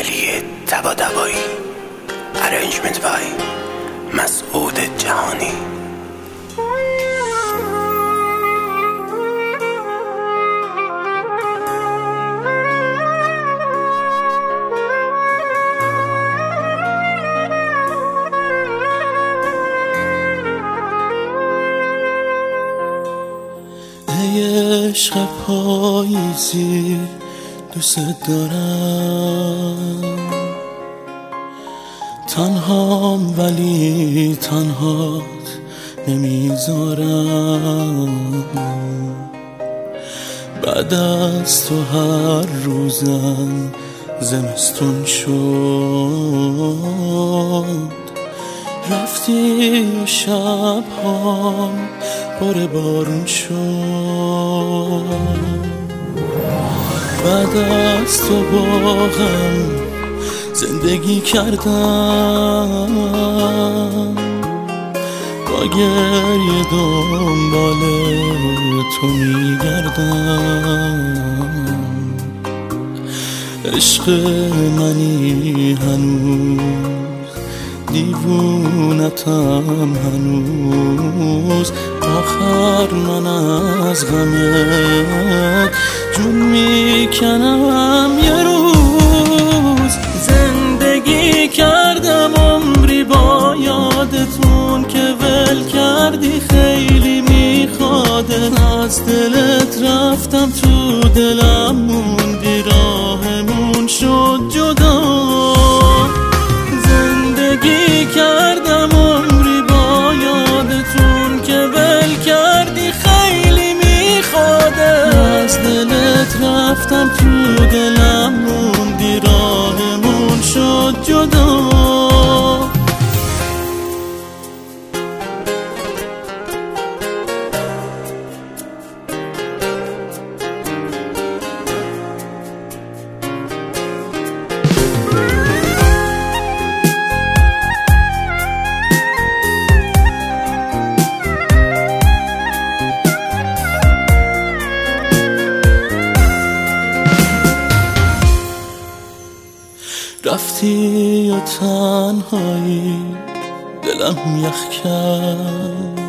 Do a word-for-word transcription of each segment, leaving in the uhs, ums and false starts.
علی طباطبایی، ارنجمنت بای مسعود جهانی. ای عشق پاییزی دوست دارم، تنهام ولی تنهات نمیذارم. بعد از تو هر روزم زمستون شد، رفتی و شبهام پر بارون شد. بعد از تو با هم زندگی کردم، با گریه دنبال تو میگردم. عشق منی هنوز، دیوونتم هنوز، آخر من از غمت جون میکنم. یه روز زندگی کردم عمری با یادتون که ول کردی، خیلی میخوادت، از دلت رفتم تو دلم موندی، راهمون شد جدا. زندگی کردم عمری با یادتون که ول کردی، خیلی میخوادت، از دلت رفتم تو دلم موندی، راهمون شد جدا. رفتی و تنهایی دلم یخ کرد،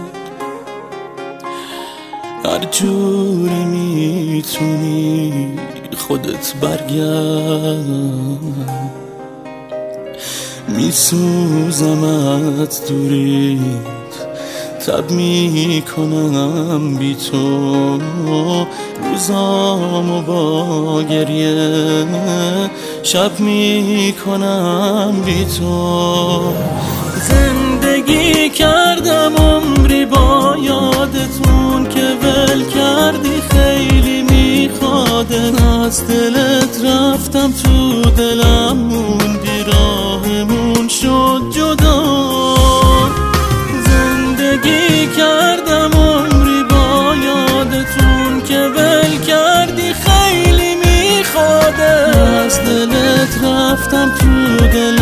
هر جوری میتونی خودت برگرد. میسوزمت دوریت، تب میکنم بی تو، روزامو با گریه شب میکنم بی تو. زندگی کردم عمری با یادتون که ول کردی، خیلی میخوادت، از دلت رفتم تو دلم موندی، راهمون شد جدا. زندگی کردم عمری با یادتون که ول کردی، خیلی میخوادت، از دلت رفتم تو دلم